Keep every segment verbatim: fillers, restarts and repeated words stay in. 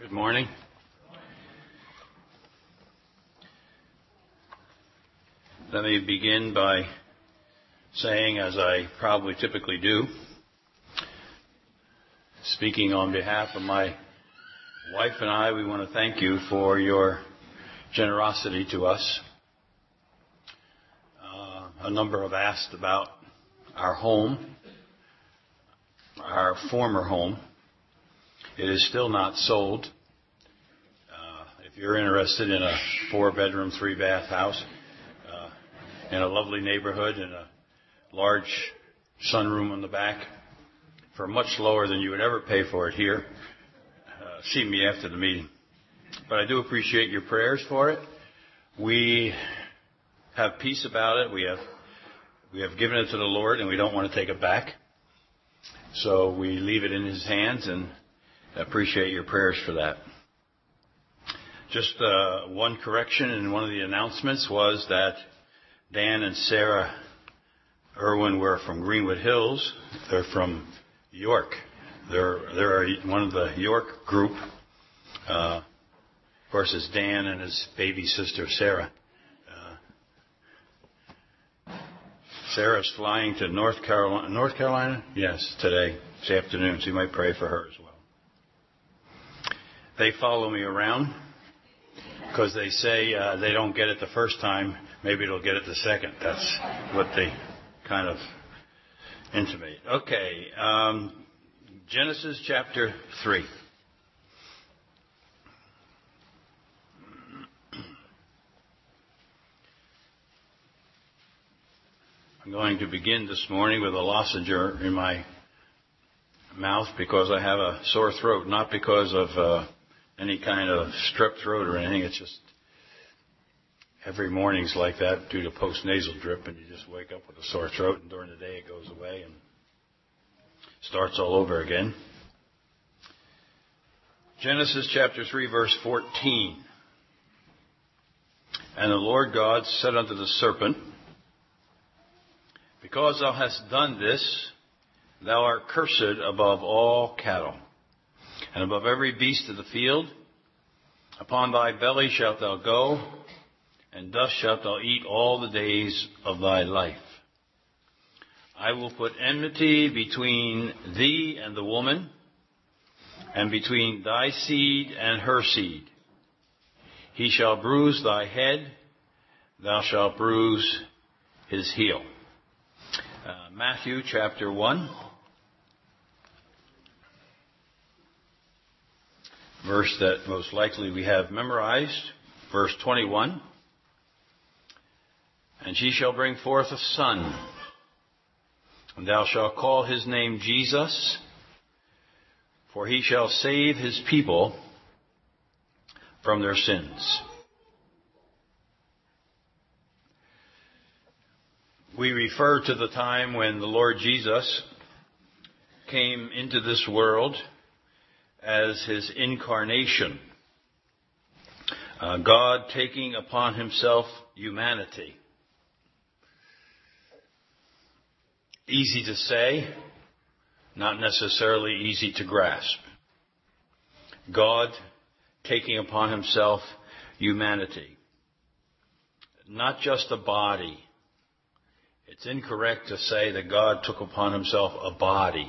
Good morning. Let me begin by saying, as I probably typically do, speaking on behalf of my wife and I, we want to thank you for your generosity to us. Uh, a number have asked about our home, our former home. It is still not sold. Uh, if you're interested in a four-bedroom, three-bath house uh, in a lovely neighborhood and a large sunroom on the back for much lower than you would ever pay for it here, uh, see me after the meeting. But I do appreciate your prayers for it. We have peace about it. We have we have given it to the Lord, and we don't want to take it back. So we leave it in His hands, and I appreciate your prayers for that. Just uh, one correction in one of the announcements was that Dan and Sarah Irwin were from Greenwood Hills. They're from York. They're they're one of the York group. Uh, of course, it's Dan and his baby sister Sarah. Uh, Sarah's flying to North Carolina. North Carolina? Yes, today, this afternoon. So you might pray for her as well. They follow me around because they say uh, they don't get it the first time. Maybe it'll get it the second. That's what they kind of intimate. Okay, um, Genesis chapter three. I'm going to begin this morning with a lozenge in my mouth because I have a sore throat, not because of uh, any kind of strep throat or anything. It's just every morning's like that due to post-nasal drip, and you just wake up with a sore throat, and during the day it goes away and starts all over again. Genesis chapter three, verse fourteen. And the Lord God said unto the serpent, Because thou hast done this, thou art cursed above all cattle, and above every beast of the field. Upon thy belly shalt thou go, and dust shalt thou eat all the days of thy life. I will put enmity between thee and the woman, and between thy seed and her seed. He shall bruise thy head, thou shalt bruise his heel. Uh, Matthew chapter one. Verse that most likely we have memorized, verse twenty-one. And she shall bring forth a son, and thou shalt call his name Jesus, for he shall save his people from their sins. We refer to the time when the Lord Jesus came into this world as his incarnation. Uh, God taking upon himself humanity. Easy to say, not necessarily easy to grasp. God taking upon himself humanity. Not just a body. It's incorrect to say that God took upon himself a body.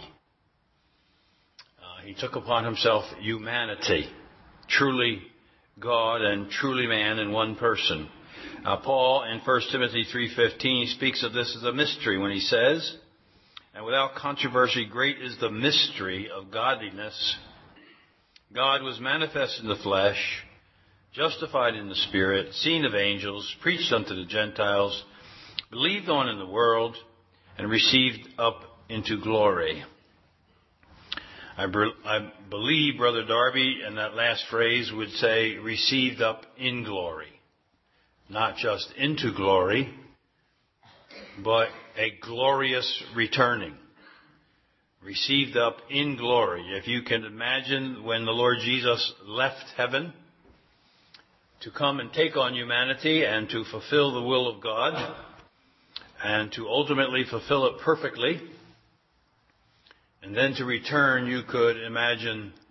He took upon himself humanity, truly God and truly man in one person. Uh, Paul in First Timothy three fifteen speaks of this as a mystery when he says, And without controversy, great is the mystery of godliness. God was manifest in the flesh, justified in the Spirit, seen of angels, preached unto the Gentiles, believed on in the world, and received up into glory. I, be, I believe Brother Darby in that last phrase would say received up in glory. Not just into glory, but a glorious returning. Received up in glory. If you can imagine when the Lord Jesus left heaven to come and take on humanity and to fulfill the will of God and to ultimately fulfill it perfectly, and then to return, you could imagine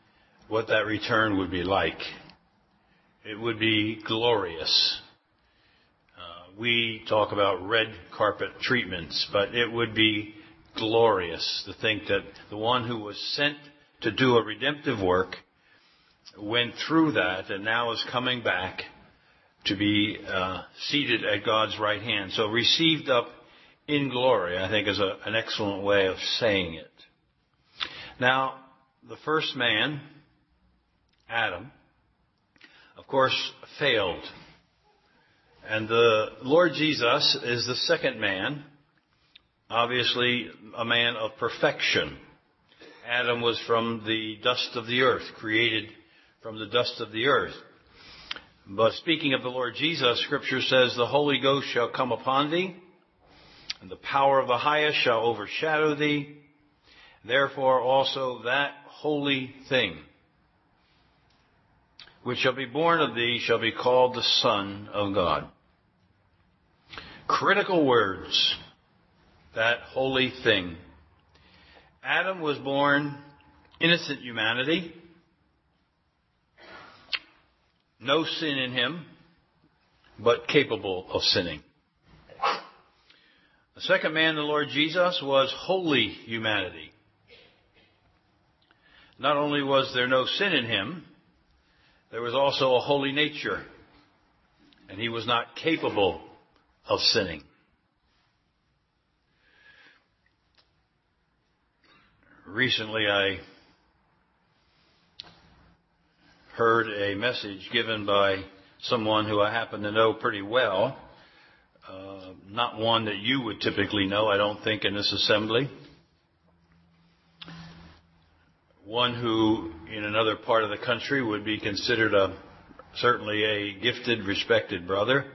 what that return would be like. It would be glorious. Uh, we talk about red carpet treatments, but it would be glorious to think that the one who was sent to do a redemptive work went through that and now is coming back to be uh, seated at God's right hand. So received up in glory, I think, is a, an excellent way of saying it. Now, the first man, Adam, of course, failed. And the Lord Jesus is the second man, obviously a man of perfection. Adam was from the dust of the earth, created from the dust of the earth. But speaking of the Lord Jesus, Scripture says, the Holy Ghost shall come upon thee, and the power of the highest shall overshadow thee. Therefore also that holy thing which shall be born of thee shall be called the Son of God. Critical words, that holy thing. Adam was born innocent humanity, no sin in him, but capable of sinning. The second man, the Lord Jesus, was holy humanity. Not only was there no sin in him, there was also a holy nature, and he was not capable of sinning. Recently, I heard a message given by someone who I happen to know pretty well, uh, not one that you would typically know, I don't think, in this assembly. One who, in another part of the country, would be considered a certainly a gifted, respected brother.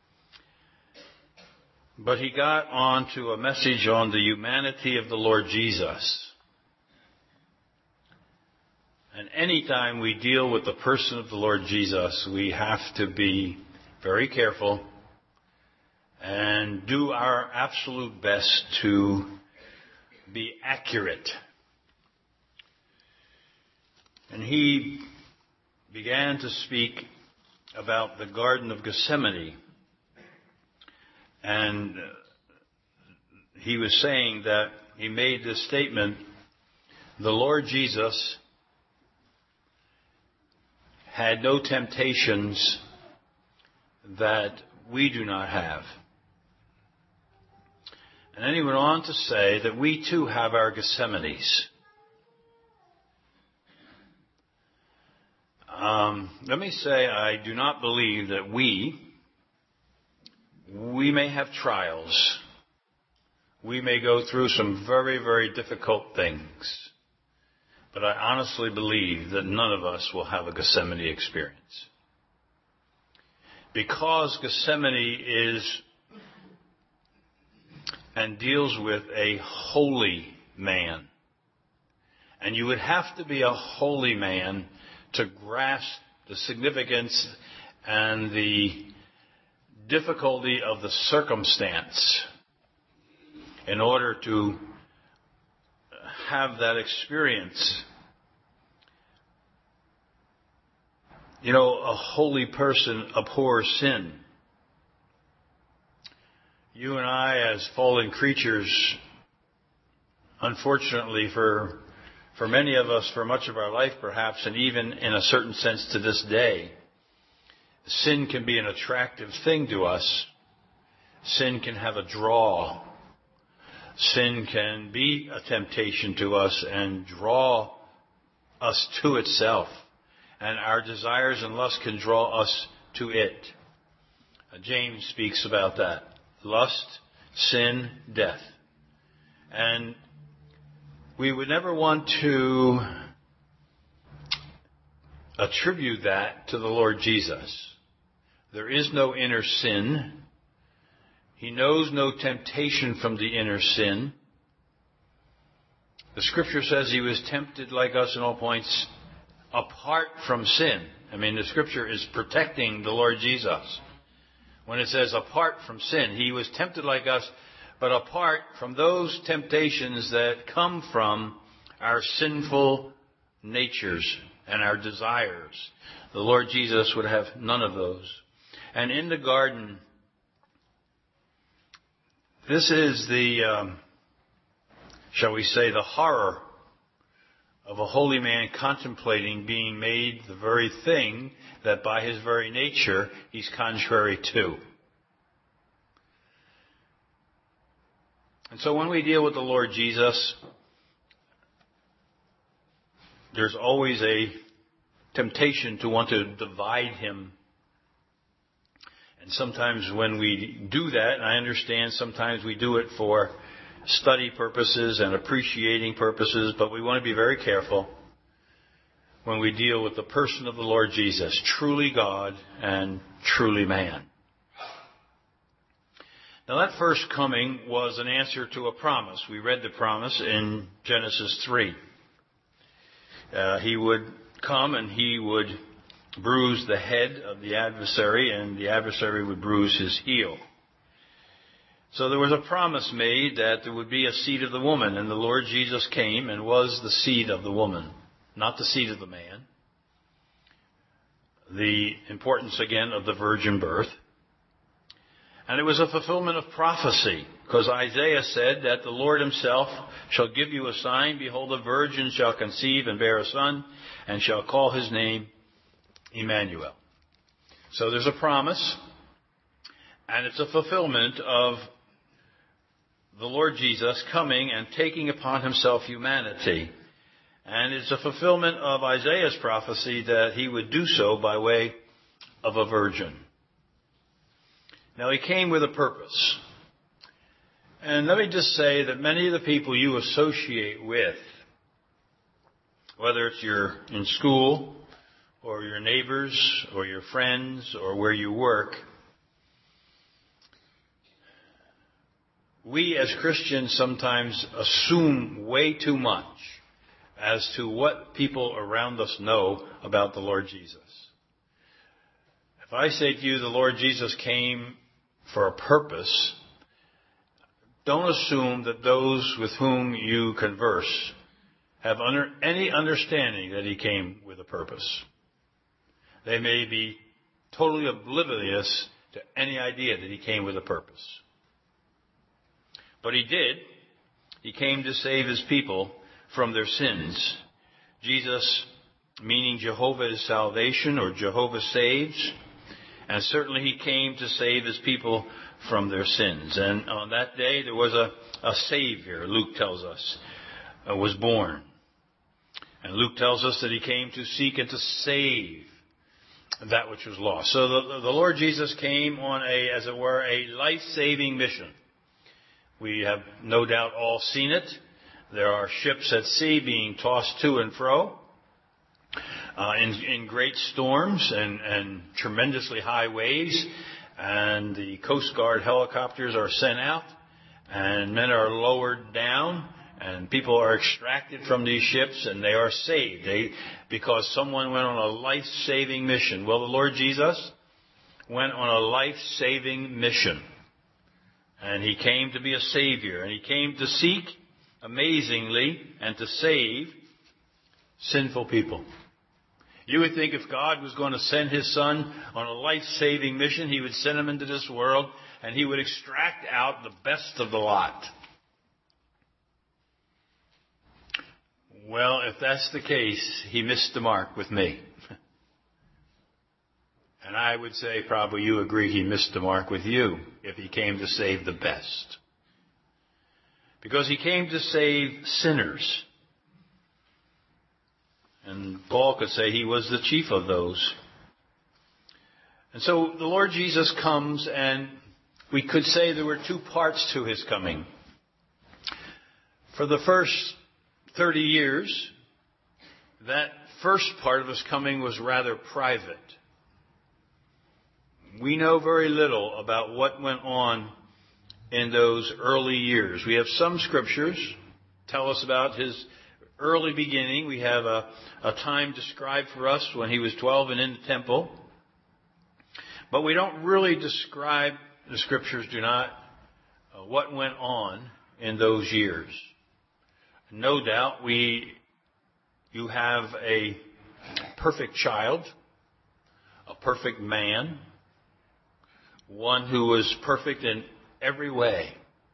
But he got on to a message on the humanity of the Lord Jesus. And any time we deal with the person of the Lord Jesus, we have to be very careful and do our absolute best to be accurate. And he began to speak about the Garden of Gethsemane. And he was saying that he made this statement, the Lord Jesus had no temptations that we do not have. And then he went on to say that we too have our Gethsemanes. Um, let me say, I do not believe that we, we may have trials. We may go through some very, very difficult things. But I honestly believe that none of us will have a Gethsemane experience. Because Gethsemane is and deals with a holy man. And you would have to be a holy man to grasp the significance and the difficulty of the circumstance in order to have that experience. You know, a holy person abhors sin. You and I, as fallen creatures, unfortunately for for many of us, for much of our life perhaps, and even in a certain sense to this day, sin can be an attractive thing to us. Sin can have a draw. Sin can be a temptation to us and draw us to itself. And our desires and lusts can draw us to it. Uh, James speaks about that. Lust, sin, death. And we would never want to attribute that to the Lord Jesus. There is no inner sin. He knows no temptation from the inner sin. The Scripture says he was tempted like us in all points apart from sin. I mean, the Scripture is protecting the Lord Jesus. When it says apart from sin, he was tempted like us, but apart from those temptations that come from our sinful natures and our desires. The Lord Jesus would have none of those. And in the garden, this is the, um, shall we say, the horror of a holy man contemplating being made the very thing that by his very nature he's contrary to. And so when we deal with the Lord Jesus, there's always a temptation to want to divide him. And sometimes when we do that, and I understand sometimes we do it for study purposes and appreciating purposes, but we want to be very careful when we deal with the person of the Lord Jesus, truly God and truly man. Now that first coming was an answer to a promise. We read the promise in Genesis three. Uh, he would come and he would bruise the head of the adversary, and the adversary would bruise his heel. So there was a promise made that there would be a seed of the woman, and the Lord Jesus came and was the seed of the woman, not the seed of the man. The importance again of the virgin birth. And it was a fulfillment of prophecy, because Isaiah said that the Lord himself shall give you a sign. Behold, a virgin shall conceive and bear a son, and shall call his name Emmanuel. So there's a promise, and it's a fulfillment of the Lord Jesus coming and taking upon himself humanity. And it's a fulfillment of Isaiah's prophecy that he would do so by way of a virgin. Now, he came with a purpose. And let me just say that many of the people you associate with, whether it's you're in school, or your neighbors, or your friends, or where you work, we as Christians sometimes assume way too much as to what people around us know about the Lord Jesus. If I say to you the Lord Jesus came for a purpose, don't assume that those with whom you converse have under, any understanding that he came with a purpose. They may be totally oblivious to any idea that he came with a purpose. But he did. He came to save his people from their sins. Jesus, meaning Jehovah is salvation, or Jehovah saves. And certainly he came to save his people from their sins. And on that day there was a, a Savior, Luke tells us, uh, was born. And Luke tells us that he came to seek and to save that which was lost. So the, the Lord Jesus came on a, as it were, a life-saving mission. We have no doubt all seen it. There are ships at sea being tossed to and fro uh, in, in great storms and, and tremendously high waves. And the Coast Guard helicopters are sent out, and men are lowered down, and people are extracted from these ships, and they are saved they, because someone went on a life-saving mission. Well, the Lord Jesus went on a life-saving mission. And he came to be a Savior. And he came to seek, amazingly, and to save sinful people. You would think if God was going to send his Son on a life-saving mission, he would send him into this world and he would extract out the best of the lot. Well, if that's the case, he missed the mark with me. And I would say probably you agree he missed the mark with you if he came to save the best. Because he came to save sinners. And Paul could say he was the chief of those. And so the Lord Jesus comes, and we could say there were two parts to his coming. For the first thirty years, that first part of his coming was rather private. We know very little about what went on in those early years. We have some scriptures tell us about his early beginning. We have a, a time described for us when he was twelve and in the temple. But we don't really describe, the scriptures do not, uh, what went on in those years. No doubt we, you have a perfect child, a perfect man, one who was perfect in every way.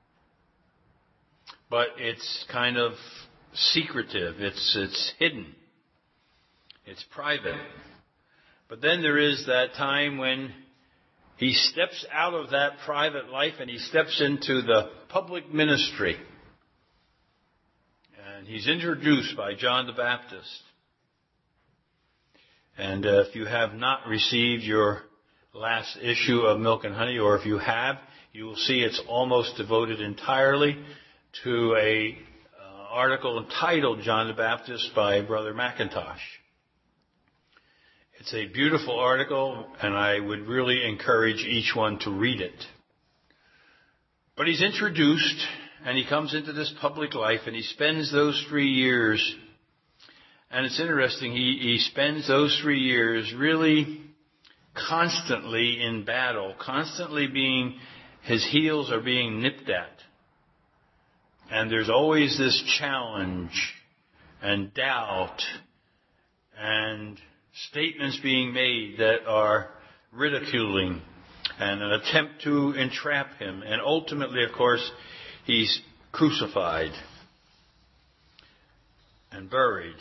But it's kind of secretive. It's, it's hidden. It's private. But then there is that time when he steps out of that private life and he steps into the public ministry. And he's introduced by John the Baptist. And uh, if you have not received your last issue of Milk and Honey, or if you have, you will see it's almost devoted entirely to a uh, article entitled John the Baptist by Brother McIntosh. It's a beautiful article, and I would really encourage each one to read it. But he's introduced, and he comes into this public life, and he spends those three years. And it's interesting, he, he spends those three years really constantly in battle, constantly being, his heels are being nipped at. And there's always this challenge and doubt and statements being made that are ridiculing and an attempt to entrap him. And ultimately, of course, he's crucified and buried.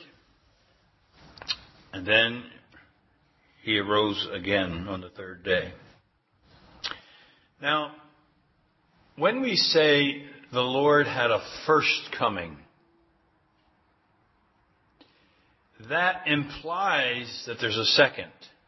And then he arose again on the third day. Now, when we say the Lord had a first coming, that implies that there's a second.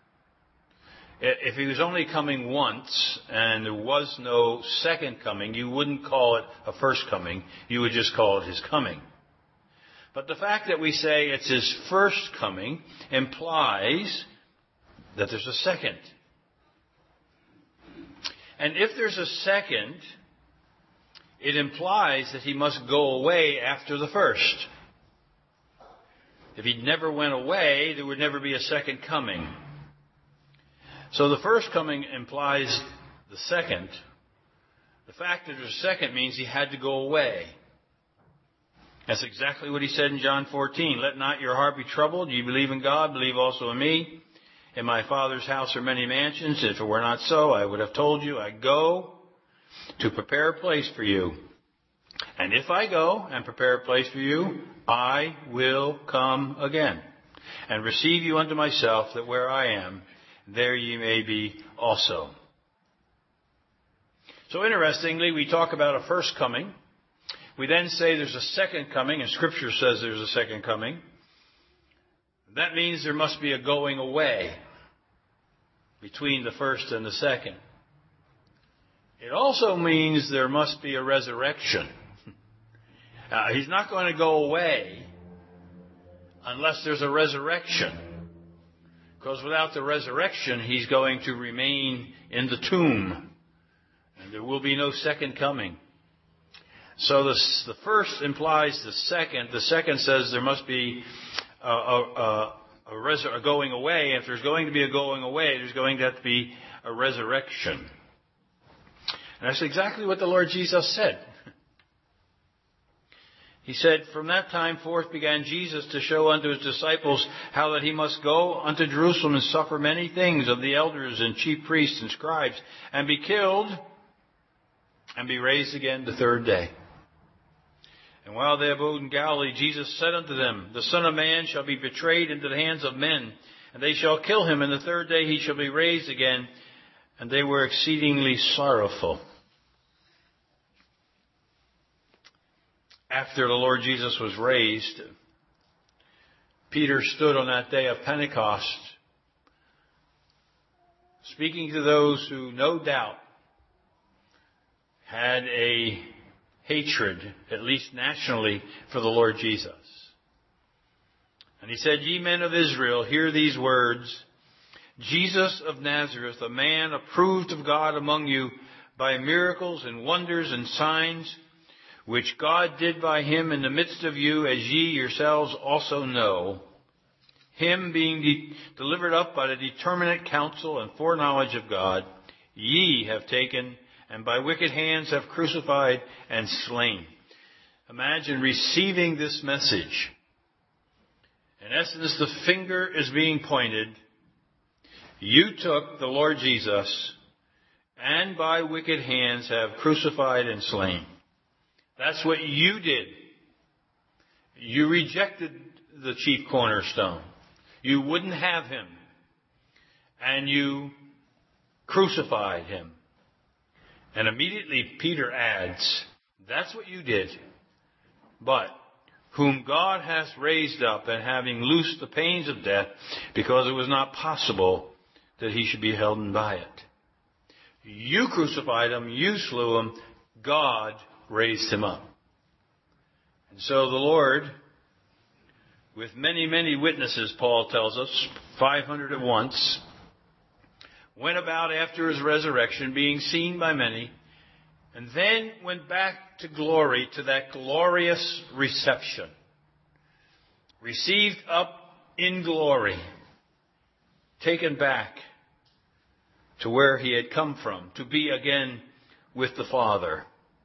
If he was only coming once and there was no second coming, you wouldn't call it a first coming. You would just call it his coming. But the fact that we say it's his first coming implies that there's a second. And if there's a second, it implies that he must go away after the first. If he never went away, there would never be a second coming. So the first coming implies the second. The fact that there's a second means he had to go away. That's exactly what he said in John fourteen. Let not your heart be troubled. You believe in God, believe also in me. In my Father's house are many mansions. If it were not so, I would have told you, I go to prepare a place for you. And if I go and prepare a place for you, I will come again and receive you unto myself, that where I am, there ye may be also. So interestingly, we talk about a first coming. We then say there's a second coming, and Scripture says there's a second coming. That means there must be a going away between the first and the second. It also means there must be a resurrection. Uh, he's not going to go away unless there's a resurrection. Because without the resurrection, he's going to remain in the tomb. And there will be no second coming. So this, the first implies the second. The second says there must be a, a, a, a, resur- a going away. If there's going to be a going away, there's going to have to be a resurrection. And that's exactly what the Lord Jesus said. He said, from that time forth began Jesus to show unto his disciples how that he must go unto Jerusalem and suffer many things of the elders and chief priests and scribes, and be killed, and be raised again the third day. And while they abode in Galilee, Jesus said unto them, the Son of Man shall be betrayed into the hands of men, and they shall kill him, and the third day he shall be raised again. And they were exceedingly sorrowful. After the Lord Jesus was raised, Peter stood on that day of Pentecost, speaking to those who no doubt had a hatred, at least nationally, for the Lord Jesus. And he said, ye men of Israel, hear these words. Jesus of Nazareth, a man approved of God among you by miracles and wonders and signs, which God did by him in the midst of you, as ye yourselves also know, him being de- delivered up by the determinate counsel and foreknowledge of God, ye have taken, and by wicked hands have crucified and slain. Imagine receiving this message In essence, the finger is being pointed. You took the Lord Jesus and by wicked hands have crucified and slain. That's what you did. You rejected the chief cornerstone. You wouldn't have him. And you crucified him. And immediately Peter adds, that's what you did. But whom God hath raised up, and having loosed the pains of death, because it was not possible that he should be held by it. You crucified him, you slew him, God raised him up. And so the Lord, with many, many witnesses, Paul tells us, five hundred at once, went about after his resurrection, being seen by many, and then went back to glory, to that glorious reception. Received up in glory, taken back to where he had come from, to be again with the Father.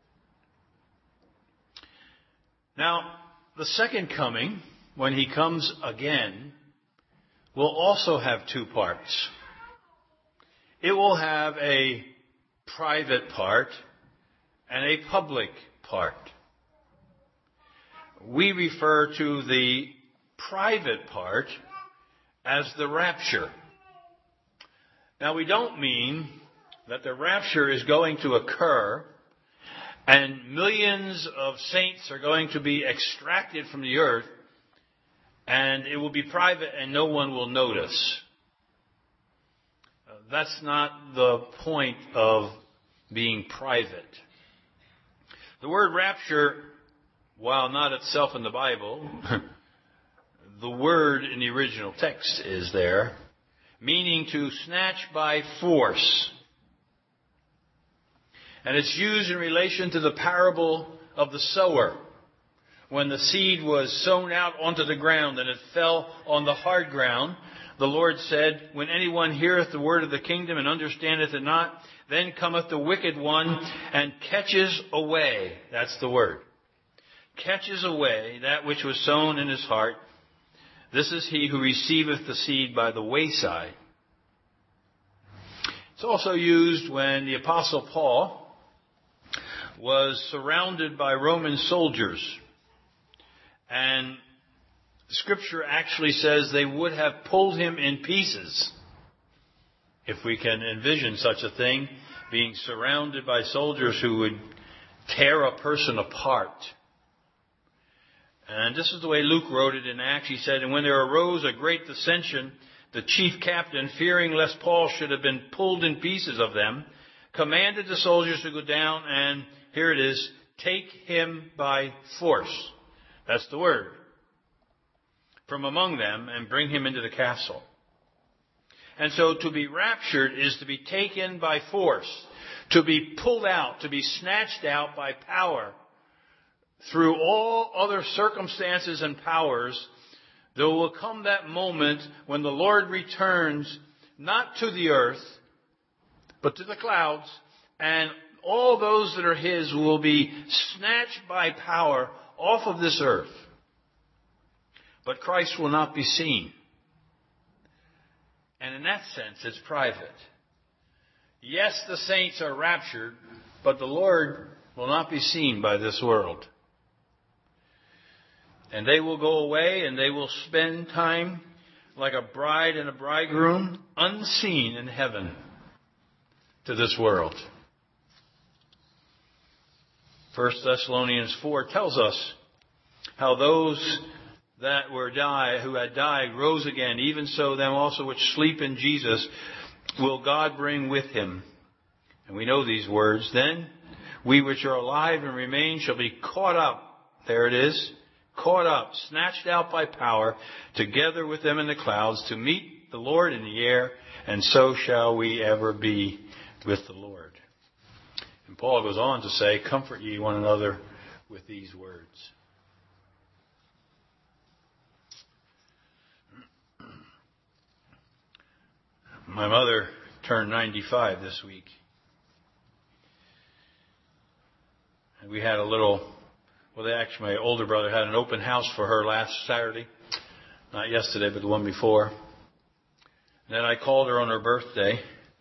Now, the second coming, when he comes again, will also have two parts. It will have a private part and a public part. We refer to the private part as the rapture. Now, we don't mean that the rapture is going to occur and millions of saints are going to be extracted from the earth and it will be private and no one will notice. That's not the point of being private. The word rapture, while not itself in the Bible, the word in the original text is there, meaning to snatch by force. And it's used in relation to the parable of the sower. When the seed was sown out onto the ground and it fell on the hard ground, the Lord said, when anyone heareth the word of the kingdom and understandeth it not, then cometh the wicked one and catches away. That's the word. Catches away that which was sown in his heart. This is he who receiveth the seed by the wayside. It's also used when the Apostle Paul was surrounded by Roman soldiers. And Scripture actually says they would have pulled him in pieces. If we can envision such a thing, being surrounded by soldiers who would tear a person apart. And this is the way Luke wrote it in Acts. He said, and when there arose a great dissension, the chief captain, fearing lest Paul should have been pulled in pieces of them, commanded the soldiers to go down and, here it is, take him by force. That's the word. From among them and bring him into the castle. And so to be raptured is to be taken by force, to be pulled out, to be snatched out by power. Through all other circumstances and powers, there will come that moment when the Lord returns not to the earth, but to the clouds, and all those that are his will be snatched by power off of this earth. But Christ will not be seen. And in that sense, it's private. Yes, the saints are raptured, but the Lord will not be seen by this world. And they will go away and they will spend time like a bride and a bridegroom, unseen in heaven to this world. First Thessalonians four tells us how those that were died, who had died, rose again. Even so, them also which sleep in Jesus will God bring with him. And we know these words. Then we which are alive and remain shall be caught up. There it is. Caught up, snatched out by power, together with them in the clouds, to meet the Lord in the air, and so shall we ever be with the Lord. And Paul goes on to say, comfort ye one another with these words. My mother turned ninety-five this week. And we had a little, well, they actually, my older brother had an open house for her last Saturday. Not yesterday, but the one before. And then I called her on her birthday.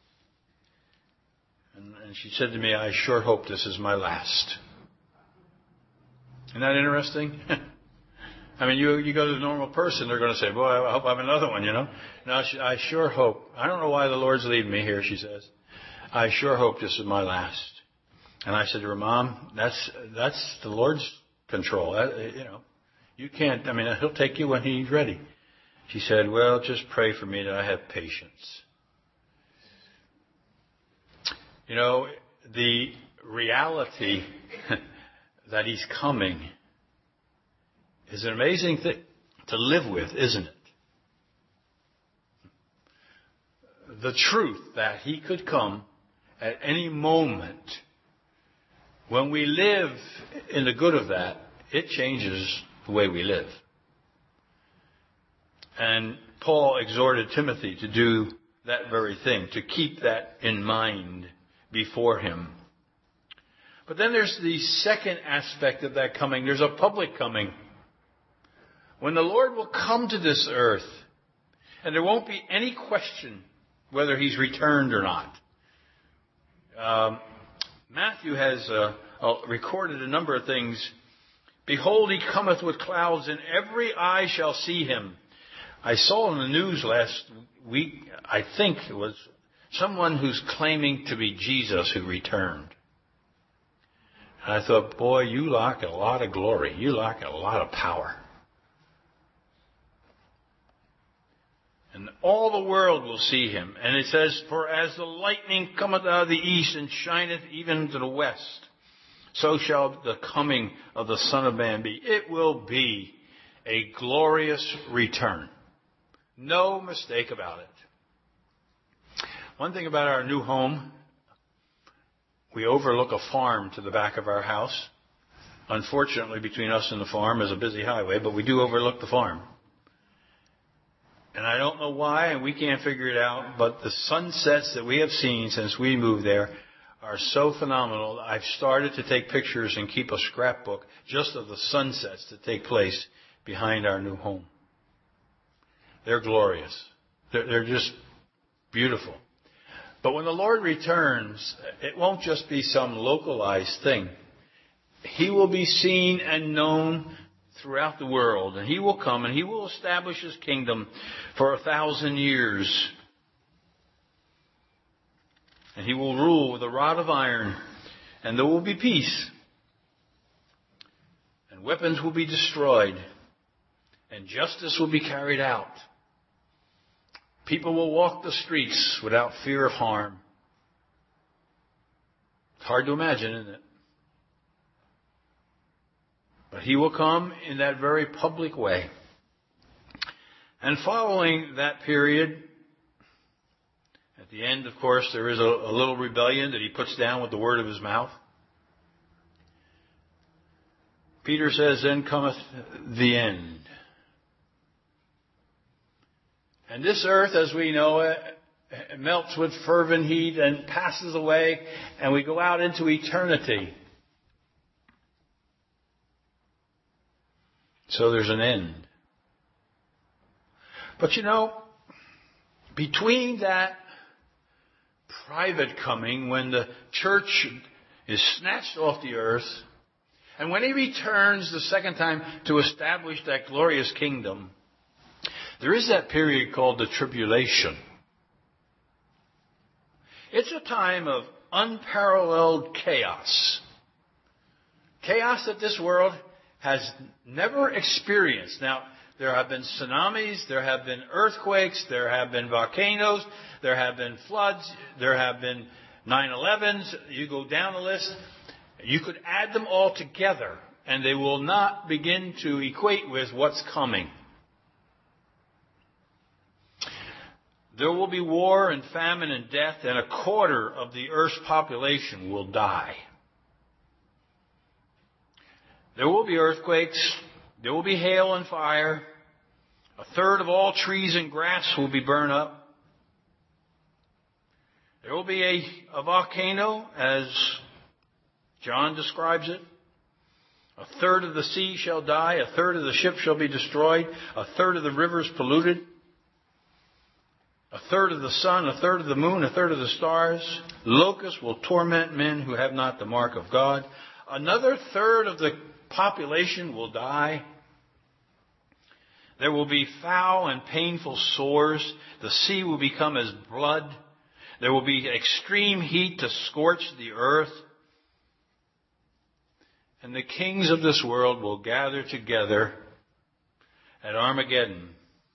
And, and she said to me, I sure hope this is my last. Isn't that interesting? I mean, you you go to the normal person, they're going to say, boy, I hope I have another one, you know. Now, she, I sure hope. I don't know why the Lord's leading me here, she says. I sure hope this is my last. And I said to her, Mom, that's that's the Lord's control. That, you know, you can't, I mean, He'll take you when He's ready. She said, well, just pray for me that I have patience. You know, the reality that He's coming is an amazing thing to live with, isn't it? The truth that He could come at any moment. When we live in the good of that, it changes the way we live. And Paul exhorted Timothy to do that very thing, to keep that in mind before him. But then there's the second aspect of that coming. There's a public coming. When the Lord will come to this earth, and there won't be any question whether He's returned or not. Um, Matthew has uh, uh, recorded a number of things. Behold, He cometh with clouds, and every eye shall see Him. I saw in the news last week, I think it was someone who's claiming to be Jesus who returned. And I thought, boy, you lack a lot of glory. You lack a lot of power. And all the world will see Him. And it says, for as the lightning cometh out of the east and shineth even to the west, so shall the coming of the Son of Man be. It will be a glorious return. No mistake about it. One thing about our new home, we overlook a farm to the back of our house. Unfortunately, between us and the farm is a busy highway, but we do overlook the farm. And I don't know why, and we can't figure it out, but the sunsets that we have seen since we moved there are so phenomenal. I've started to take pictures and keep a scrapbook just of the sunsets that take place behind our new home. They're glorious. They're, they're just beautiful. But when the Lord returns, it won't just be some localized thing. He will be seen and known throughout the world. And He will come and He will establish His kingdom for a thousand years. And He will rule with a rod of iron. And there will be peace. And weapons will be destroyed. And justice will be carried out. People will walk the streets without fear of harm. It's hard to imagine, isn't it? But He will come in that very public way. And following that period, at the end, of course, there is a, a little rebellion that He puts down with the word of His mouth. Peter says, then cometh the end. And this earth, as we know it, melts with fervent heat and passes away, and we go out into eternity. So there's an end. But you know, between that private coming, when the church is snatched off the earth, and when He returns the second time to establish that glorious kingdom, there is that period called the tribulation. It's a time of unparalleled chaos. Chaos that this world has never experienced. Now, there have been tsunamis, there have been earthquakes, there have been volcanoes, there have been floods, there have been nine elevens. You go down the list. You could add them all together, and they will not begin to equate with what's coming. There will be war and famine and death, and a quarter of the earth's population will die. There will be earthquakes. There will be hail and fire. A third of all trees and grass will be burned up. There will be a, a volcano, as John describes it. A third of the sea shall die. A third of the ships shall be destroyed. A third of the rivers polluted. A third of the sun, a third of the moon, a third of the stars. Locusts will torment men who have not the mark of God. Another third of the population will die. There will be foul and painful sores. The sea will become as blood. There will be extreme heat to scorch the earth. And the kings of this world will gather together at Armageddon.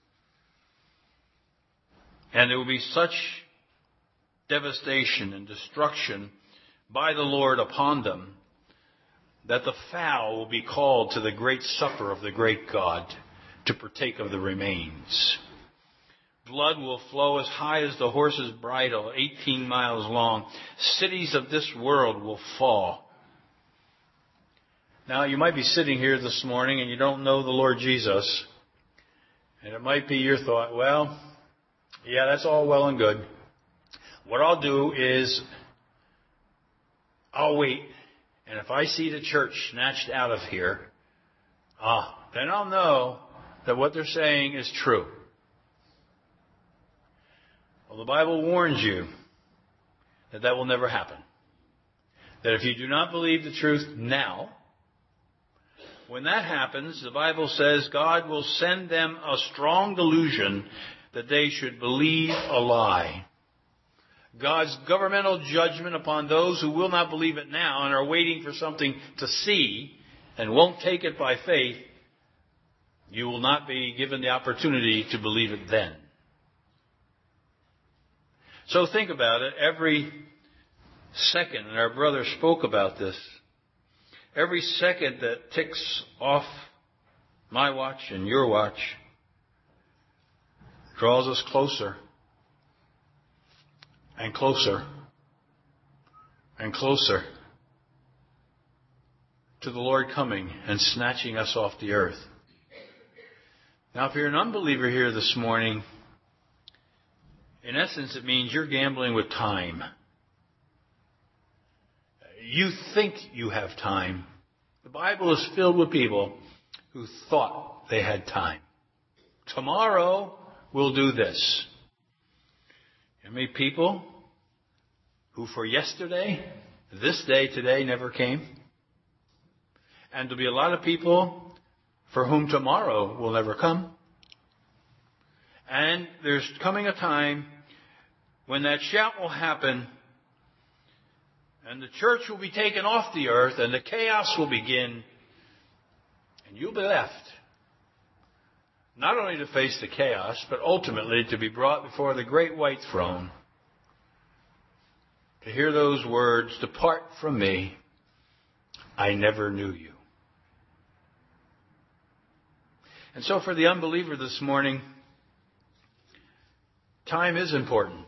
And there will be such devastation and destruction by the Lord upon them that the foul will be called to the great supper of the great God to partake of the remains. Blood will flow as high as the horse's bridle, eighteen miles long. Cities of this world will fall. Now, you might be sitting here this morning and you don't know the Lord Jesus. And it might be your thought, well, yeah, that's all well and good. What I'll do is I'll wait. And if I see the church snatched out of here, ah, then I'll know that what they're saying is true. Well, the Bible warns you that that will never happen. That if you do not believe the truth now, when that happens, the Bible says God will send them a strong delusion that they should believe a lie. God's governmental judgment upon those who will not believe it now and are waiting for something to see and won't take it by faith, you will not be given the opportunity to believe it then. So think about it. Every second, and our brother spoke about this, every second that ticks off my watch and your watch draws us closer and closer and closer to the Lord coming and snatching us off the earth. Now, if you're an unbeliever here this morning, in essence, it means you're gambling with time. You think you have time. The Bible is filled with people who thought they had time. Tomorrow we'll do this. You know, many people who for yesterday, this day, today never came. And there'll be a lot of people for whom tomorrow will never come. And there's coming a time when that shout will happen and the church will be taken off the earth and the chaos will begin and you'll be left not only to face the chaos, but ultimately to be brought before the great white throne to hear those words, "Depart from me, I never knew you." And so for the unbeliever this morning, time is important.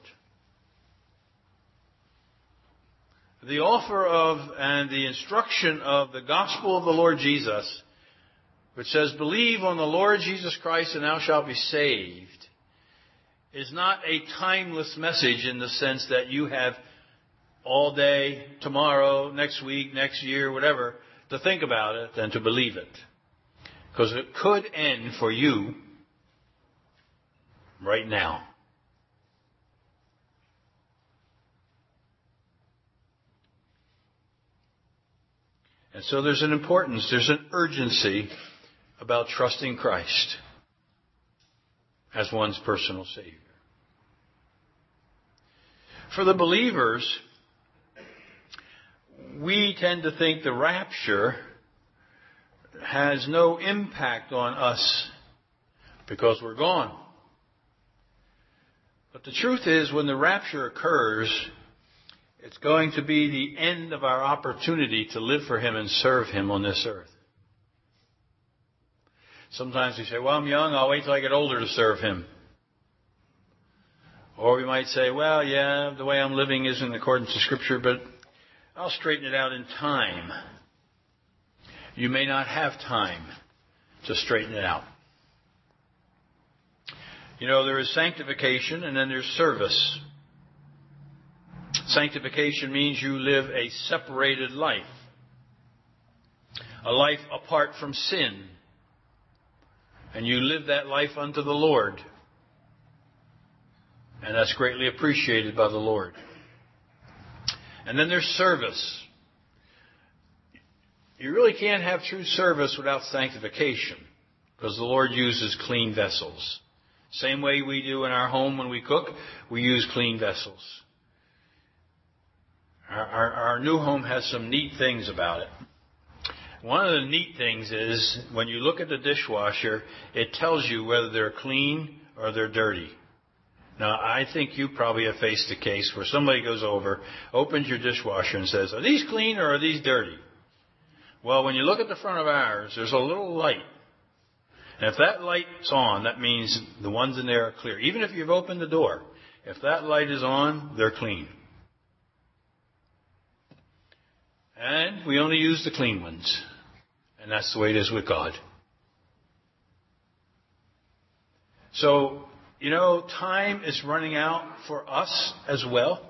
The offer of and the instruction of the gospel of the Lord Jesus, which says, "Believe on the Lord Jesus Christ and thou shalt be saved," is not a timeless message in the sense that you have all day, tomorrow, next week, next year, whatever, to think about it and to believe it. Because it could end for you right now. And so there's an importance, there's an urgency about trusting Christ as one's personal Savior. For the believers, we tend to think the rapture has no impact on us because we're gone. But the truth is, when the rapture occurs, it's going to be the end of our opportunity to live for Him and serve Him on this earth. Sometimes we say, well, I'm young, I'll wait till I get older to serve Him. Or we might say, well, yeah, the way I'm living isn't in accordance to Scripture, but I'll straighten it out in time. You may not have time to straighten it out. You know, there is sanctification and then there's service. Sanctification means you live a separated life. a life apart from sin. And you live that life unto the Lord. And that's greatly appreciated by the Lord. And then there's service. You really can't have true service without sanctification, because the Lord uses clean vessels. Same way we do in our home when we cook, we use clean vessels. Our, our, our new home has some neat things about it. One of the neat things is when you look at the dishwasher, it tells you whether they're clean or they're dirty. Now, I think you probably have faced a case where somebody goes over, opens your dishwasher and says, are these clean or are these dirty? Well, when you look at the front of ours, there's a little light. And if that light's on, that means the ones in there are clear. Even if you've opened the door, if that light is on, they're clean. And we only use the clean ones. And that's the way it is with God. So, you know, time is running out for us as well.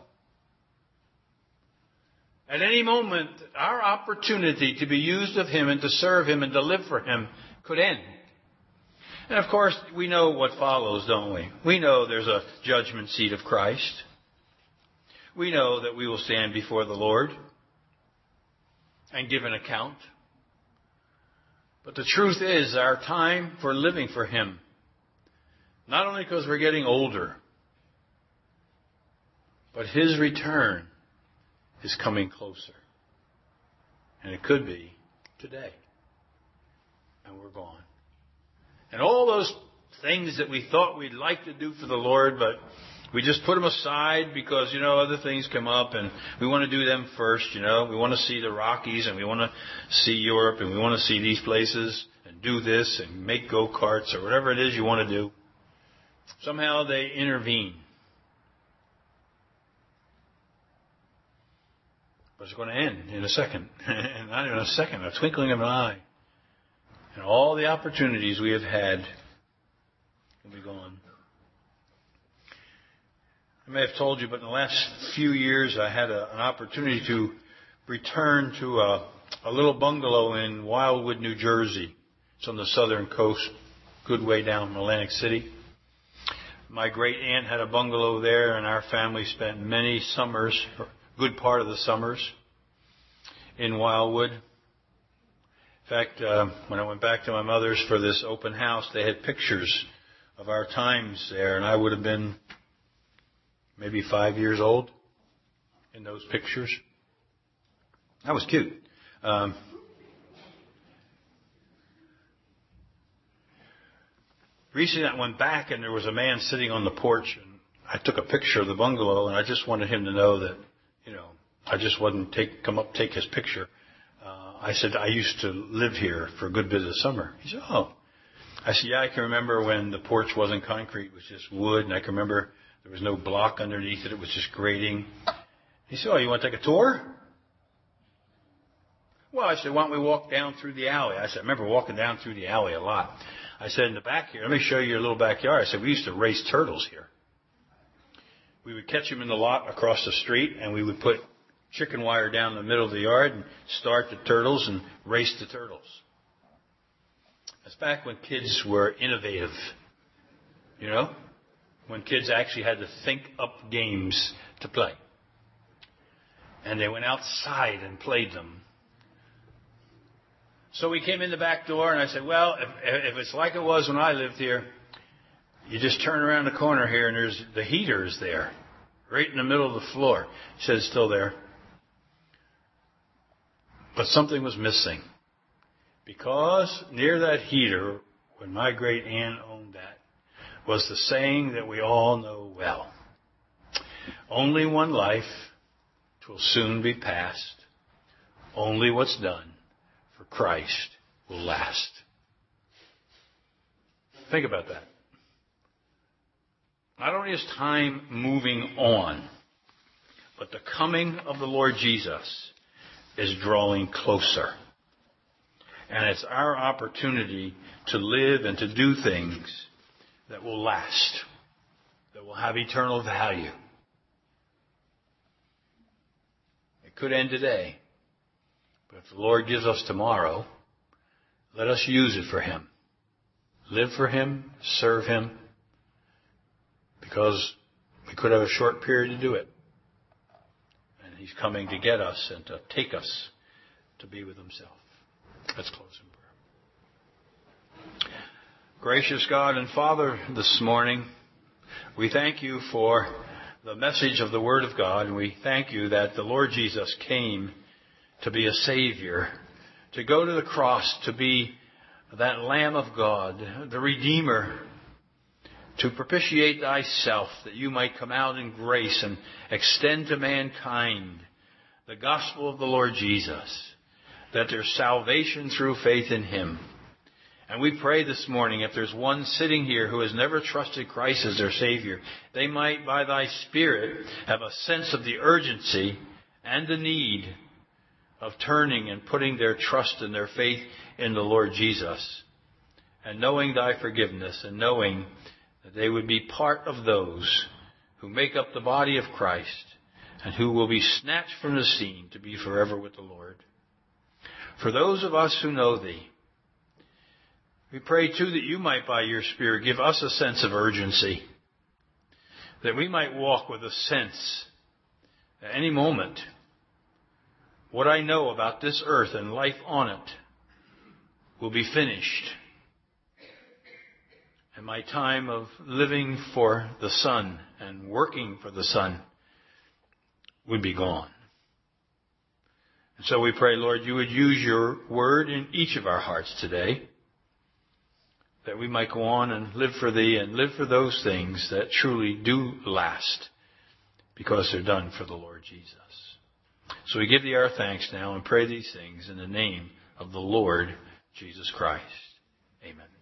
At any moment, our opportunity to be used of Him and to serve Him and to live for Him could end. And of course, we know what follows, don't we? We know there's a judgment seat of Christ. We know that we will stand before the Lord and give an account. But the truth is, our time for living for Him, not only because we're getting older, but His return is coming closer. And it could be today. And we're gone. And all those things that we thought we'd like to do for the Lord, but we just put them aside because, you know, other things come up and we want to do them first, you know. We want to see the Rockies and we want to see Europe and we want to see these places and do this and make go-karts or whatever it is you want to do. Somehow they intervene. But it's going to end in a second. And not even a second, a twinkling of an eye. And all the opportunities we have had will be gone. I may have told you, but in the last few years I had a, an opportunity to return to a, a little bungalow in Wildwood, New Jersey. It's on the southern coast, good way down from Atlantic City. My great aunt had a bungalow there, and our family spent many summers, a good part of the summers, in Wildwood. In fact, uh, when I went back to my mother's for this open house, they had pictures of our times there, and I would have been maybe five years old in those pictures. That was cute. Um, recently I went back and there was a man sitting on the porch, and I took a picture of the bungalow, and I just wanted him to know that, you know, I just wouldn't take, come up, take his picture. Uh, I said, I used to live here for a good bit of the summer. He said, oh. I said, yeah, I can remember when the porch wasn't concrete, it was just wood, and I can remember there was no block underneath it, it was just grating. He said, oh, you want to take a tour? Well, I said, why don't we walk down through the alley? I said, I remember walking down through the alley a lot. I said, in the back here, let me show you your little backyard. I said, we used to raise turtles here. We would catch them in the lot across the street, and we would put chicken wire down the middle of the yard and start the turtles and race the turtles. That's back when kids were innovative, you know, when kids actually had to think up games to play. And they went outside and played them. So we came in the back door, and I said, well, if, if it's like it was when I lived here, you just turn around the corner here, and there's the heater is there, right in the middle of the floor. He said, it's still there. But something was missing. Because near that heater, when my great aunt owned that, was the saying that we all know well. Only one life, 'twill soon be past. Only what's done for Christ will last. Think about that. Not only is time moving on, but the coming of the Lord Jesus is drawing closer. And it's our opportunity to live and to do things that will last, that will have eternal value. It could end today. But if the Lord gives us tomorrow, Let us use it for Him. Live for Him, serve Him, because we could have a short period to do it. And He's coming to get us and to take us to be with Himself. Let's close in prayer. Gracious God and Father, this morning, we thank You for the message of the Word of God, and we thank You that the Lord Jesus came to be a Savior, to go to the cross, to be that Lamb of God, the Redeemer, to propitiate Thyself, that You might come out in grace and extend to mankind the gospel of the Lord Jesus, that there's salvation through faith in Him. And we pray this morning, if there's one sitting here who has never trusted Christ as their Savior, they might, by Thy Spirit, have a sense of the urgency and the need of turning and putting their trust and their faith in the Lord Jesus, and knowing Thy forgiveness, and knowing that they would be part of those who make up the body of Christ, and who will be snatched from the scene to be forever with the Lord. For those of us who know Thee, we pray too that You might, by Your Spirit, give us a sense of urgency, that we might walk with a sense at any moment, what I know about this earth and life on it will be finished, and my time of living for the Son and working for the Son would be gone. And so we pray, Lord, You would use Your Word in each of our hearts today, that we might go on and live for Thee and live for those things that truly do last, because they're done for the Lord Jesus. So we give Thee our thanks now and pray these things in the name of the Lord Jesus Christ. Amen.